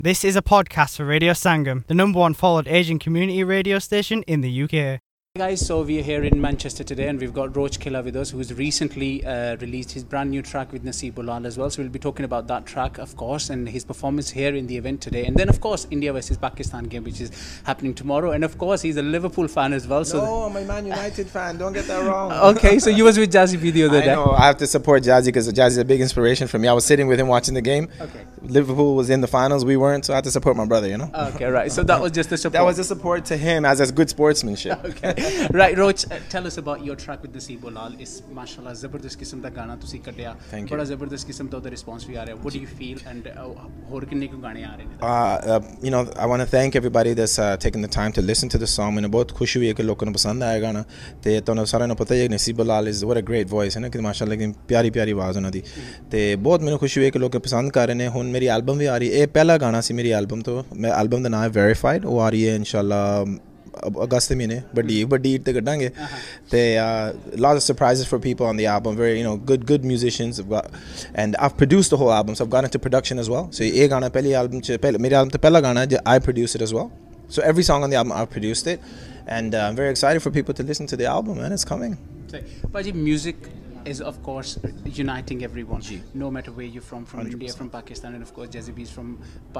This is a podcast for Radio Sangam, the #1 followed Asian community radio station in the UK. Hey guys, so we're here in Manchester today and we've got Roach Killa with us, who's recently released his brand new track with Naseeb Ulal as well. So we'll be talking about that track, of course, and his performance here in the event today. And then, of course, India versus Pakistan game, which is happening tomorrow. And, of course, he's a Liverpool fan as well. So I'm a Man United fan. Don't get that wrong. Okay, so you was with Jazzy B the other day. I know. I have to support Jazzy because Jazzy is a big inspiration for me. I was sitting with him watching the game. Okay. Liverpool was in the finals. We weren't, so I had to support my brother, you know? Okay, right. So that was just the support. That was the support to him as good sportsmanship. Okay. Right, Roach. Tell us about your track with Naseeb Ulal. It's mashallah zabardast qisam da gana tusi kadya. Bada zabardast qisam da response vi aa raha. What do you feel and hor kinne ko gaane aa rahe ne? You know, I want to thank everybody that's taken the time to listen to the song. मैंने बहुत खुशी हुई है कि लोगों को पसंद आया गाना. ते तो सारा ने पता है कि Naseeb Ulal is what a great voice है ना कि माशाल्लाह की प्यारी प्यारी आवाज़ उन्हां दी. ते बहुत मैंने खुशी हुई है कि लोग पसंद कर रहे हैं. हुन मेरी एल्बम भी आ रही है. ये पहला गाना सी मेरी एल्बम तो मैं एल्बम दा नाम है Verified. वो आ रही है इंशाल्लाह अगस्त महीने बड़ी ईद ते कटांगे ते lots of surprises for people on the album. Very, you know, good musicians have got, and I've produced the whole album, so I've gone into production as well. So ये गाना पहली album मेरे album तो पहला गाना है, I produced it as well. So every song on the album I've produced it, and I'm very excited for people to listen to the album, man. It's coming. Paji, music is of course uniting everyone, no matter where you're from 100%. India, from Pakistan, and of course Jazzy B is from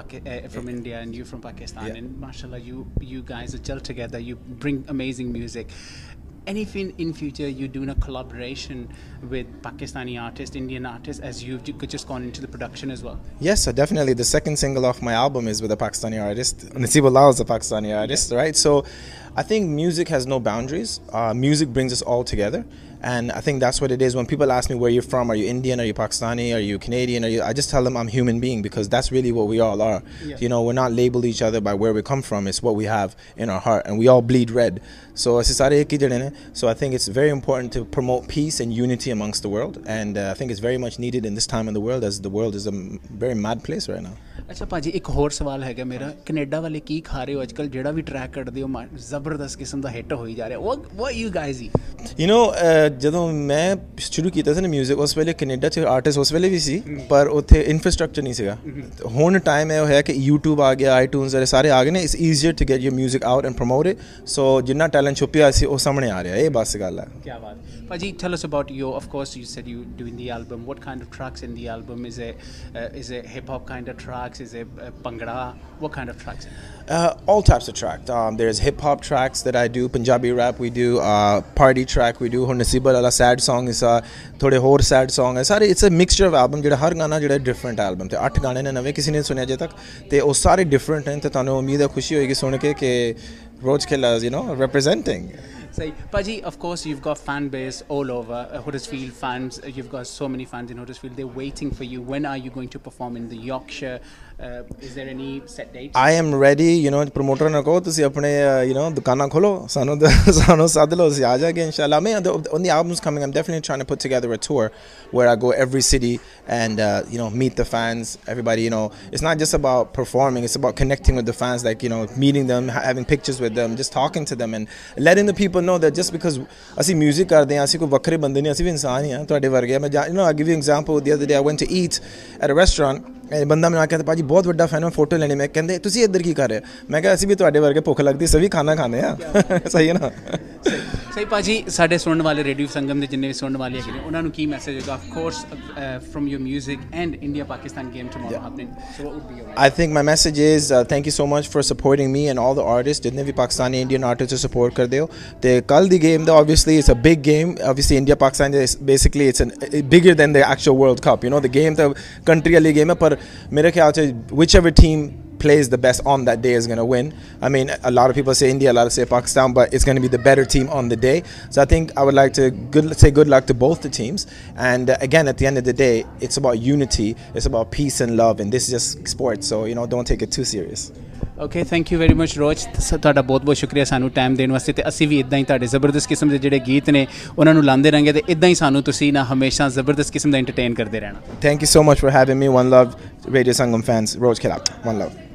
India and you from Pakistan, and mashallah you guys are gel together, you bring amazing music. Anything in future you're doing a collaboration with Pakistani artists, Indian artists, as you've just gone into the production as well? Yes, definitely. The second single off my album is with a Pakistani artist. Naseeb Ulal is a Pakistani artist, right? So I think music has no boundaries. Music brings us all together. And I think that's what it is. When people ask me where you're from, are you Indian, are you Pakistani, are you Canadian, I just tell them I'm a human being, because that's really what we all are. Yeah. You know, we're not labeled each other by where we come from. It's what we have in our heart, and we all bleed red. So I think it's very important to promote peace and unity amongst the world, and I think it's very much needed in this time in the world, as the world is a very mad place right now. अच्छा पाजी, एक होर सवाल है मेरा, Canada वाले की खा रहे हो आजकल, जेड़ा भी ट्रैक कटदे हो जबरदस्त किस्म दा हिट हो ही जा रहा है. What you guys eat? You know, ਜਦੋਂ ਮੈਂ ਸ਼ੁਰੂ ਕੀਤਾ ਸੀ ਨਾ ਮਿਊਜ਼ਿਕ, ਉਸ ਵੇਲੇ ਕੈਨੇਡਾ 'ਚ ਆਰਟਿਸਟ ਉਸ ਵੇਲੇ ਵੀ ਸੀ, ਪਰ ਉੱਥੇ ਇਨਫਰਾਸਟ੍ਰਕਚਰ ਨਹੀਂ ਸੀਗਾ. ਹੁਣ ਟਾਈਮ ਇਹ ਹੋਇਆ ਕਿ YouTube ਆ ਗਿਆ, iTunes ਵਾਲੇ ਸਾਰੇ ਆ ਗਏ ਨੇ. It's easier to get your music out and promote it. So ਜਿੰਨਾ ਟੈਲੈਂਟ ਛੁਪਿਆ ਸੀ ਉਹ ਸਾਹਮਣੇ ਆ ਰਿਹਾ. ਇਹ ਬਸ ਗੱਲ ਹੈ. ਕੀ ਬਾਤ. Paji, tell us about your, of course you said you doing the album. What kind of tracks in the album? Is it hip hop kind of tracks? Is it bhangra? What kind of tracks? All types of tracks. There's hip hop tracks that I do, Punjabi rap we do, party track we do. Naseeb Ulal sad song is thode hor sad song hai. Sare it's a mixture of album. Jehda har gana jehda different album te 8 gaane ne nave kisi ne sunne aje tak te ਉਹ ਸਾਰੇ different hain. te tanu umeed hai khushi hoegi sun ke Roach Killa is, you know, representing. So, Paji, of course, you've got fan base all over. Huddersfield fans, you've got so many fans in Huddersfield. They're waiting for you. When are you going to perform in the Yorkshire? Is there any set dates? I am ready. You know, promoter na ko tusi apne you know dukana kholo. Sano sadlo si aa jage inshallah. When the album's coming, I'm definitely trying to put together a tour where I go every city and you know, meet the fans. Everybody, you know, it's not just about performing. It's about connecting with the fans, like, you know, meeting them, having pictures with them, just talking to them, and letting the people know that just because ਅਸੀਂ music ਕਰਦੇ ਹਾਂ, ਅਸੀਂ ਕੋਈ ਵੱਖਰੇ ਬੰਦੇ ਨਹੀਂ, ਅਸੀਂ ਵੀ ਇਨਸਾਨ ਹੀ ਹਾਂ ਤੁਹਾਡੇ ਵਰਗੇ. ਮੈਂ you know, I'll give you an example. The other day I went to eat at a restaurant, and ਬੰਦਾ ਮੈਨੂੰ ਆ ਕੇ ਕਹਿੰਦਾ, ਭਾਜੀ ਬਹੁਤ ਵੱਡਾ ਫੈਨ, ਮੈਂ ਫੋਟੋ ਲੈਣੀ. ਮੈਂ ਕਹਿੰਦੇ ਤੁਸੀਂ ਇੱਧਰ ਕੀ ਕਰ ਰਹੇ? ਮੈਂ ਕਿਹਾ ਅਸੀਂ ਵੀ ਤੁਹਾਡੇ ਵਰਗੇ ਭੁੱਖ ਲੱਗਦੀ, ਸਭੀ ਖਾਣਾ ਖਾਂਦੇ ਆ. ਸਹੀ ਹੈ ਨਾ? ਸਹੀ ਭਾਜੀ, ਸਾਡੇ ਸੁਣਨ ਵਾਲੇ ਰੇਡੀਓ ਸੰਗਮ ਦੇ ਜਿੰਨੇ ਵੀ ਸੁਣਨ ਵਾਲੇ ਹੈਗੇ ਨੇ, ਉਹਨਾਂ ਨੂੰ ਕੀ ਮੈਸੇਜ ਹੋਏਗਾ? Of course, from your music and India-Pakistan game tomorrow happening. So what would be your message? I think my message is thank you so much for supporting me and all the artists, जितने भी Pakistani Indian artists support कर दे हो. ते कल दी game though, obviously it's a big game. Obviously India-Pakistan is basically it's bigger than the actual World Cup. You know, the game, the country वाली game है, पर मेरे ख्याल से whichever team plays the best on that day is going to win. I mean, a lot of people say India, a lot of say Pakistan, but it's going to be the better team on the day. So I think I would like to say good luck to both the teams. And again, at the end of the day, it's about unity, it's about peace and love, and this is just sports. So, you know, don't take it too serious. Okay, thank you very much, Roach. ਤੁਹਾਡਾ ਬਹੁਤ ਬਹੁਤ ਸ਼ੁਕਰੀਆ ਸਾਨੂੰ time ਦੇਣ ਵਾਸਤੇ, ਤੇ ਅਸੀਂ ਵੀ ਇਦਾਂ ਹੀ ਤੁਹਾਡੇ ਜ਼ਬਰਦਸਤ ਕਿਸਮ ਦੇ ਜਿਹੜੇ ਗੀਤ ਨੇ ਉਹਨਾਂ ਨੂੰ ਲਾਉਂਦੇ ਰਾਂਗੇ, ਤੇ ਇਦਾਂ ਹੀ ਸਾਨੂੰ ਤੁਸੀਂ ਨਾ ਹਮੇਸ਼ਾ ਜ਼ਬਰਦਸਤ ਕਿਸਮ ਦਾ ਐਂਟਰਟੇਨ ਕਰਦੇ ਰਹਿਣਾ. Thank you so much for having me. One love, Radio Sangam fans. Roach Killa. One love.